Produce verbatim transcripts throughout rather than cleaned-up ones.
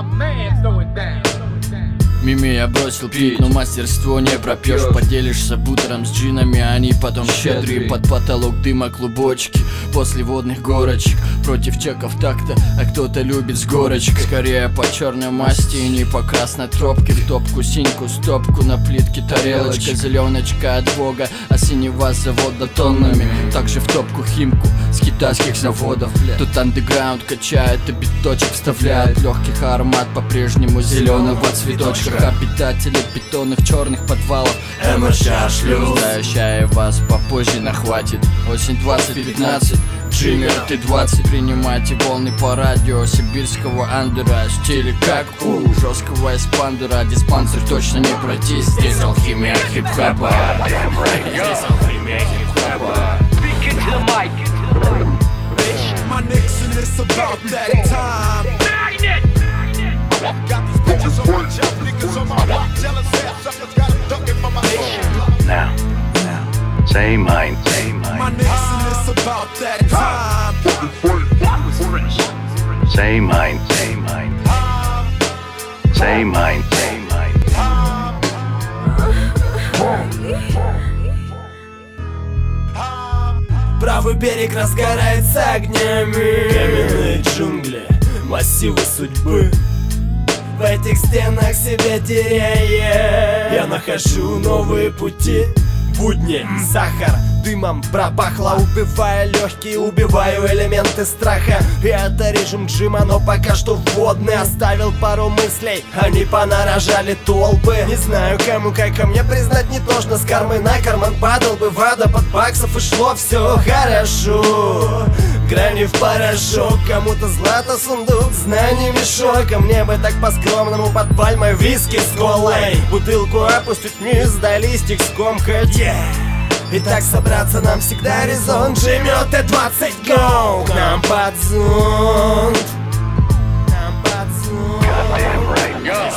Мими, я бросил пить, но мастерство не пропьешь. Поделишься бутером с джинами, они потом щедрые. Под потолок дыма клубочки после водных горочек. Против чеков так-то, а кто-то любит с горочек. Скорее по черной масти и не по красной тропке. В топку синьку, стопку на плитке тарелочка. Зеленочка от бога, а синева с завода тоннами. Также в топку химку с китайских заводов. Тут андеграунд качает и биточек вставляет. Легких аромат по-прежнему зеленого цветочка. Обитатели бетонных черных подвалов МРШ шлюз. Защищая вас попозже нахватит. Осень двадцать пятнадцать, Джиммер ты двадцать. Принимайте волны по радио сибирского андера. В стиле как у жесткого эспандера. Диспансер точно не пройти. Здесь алхимия хип-хопа. Здесь алхимия хип-хопа. My Nixon is about that time. Got these bitches on my chest, niggas on my block, jealous ass suckers got them ducking for my block. Now, now, say mine, say mine. My Nixon is about that time. Say mine, say mine. Say mine, say mine. Правый берег разгорается огнями. Каменные джунгли, массивы судьбы. В этих стенах себя теряя, я нахожу новые пути. Будни, сахар, дымом пропахло, убивая легкие, убиваю элементы страха. И это режим Джима, но пока что вводный. Оставил пару мыслей, они понарожали толпы. Не знаю кому, как ко мне признать не тошно. С кармы на карман падал бы вода под баксов и шло все хорошо. Грани в порошок, кому-то злато сундук, знаний мешок. А мне бы так по-скромному под пальмой виски с колой. Бутылку опустить вниз, да листик скомкать. Yeah. И так собраться нам всегда резон. Джимми Т двадцать, go! К нам под зонт. Нам под зонт. Goddamn right, go!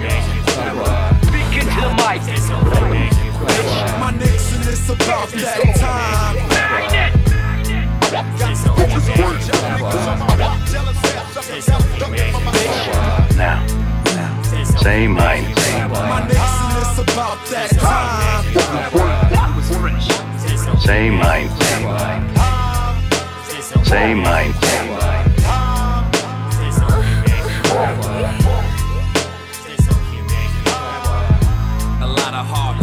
Speak into the mic. My Nixon is about that time. Got these bitches on my chest, niggas on my block, jealous ass suckers got them ducking for my block. Now, now, say mine, say My mine. Nixon is about that time. Say mine, say mine. Say mine, say mine. A lot of hard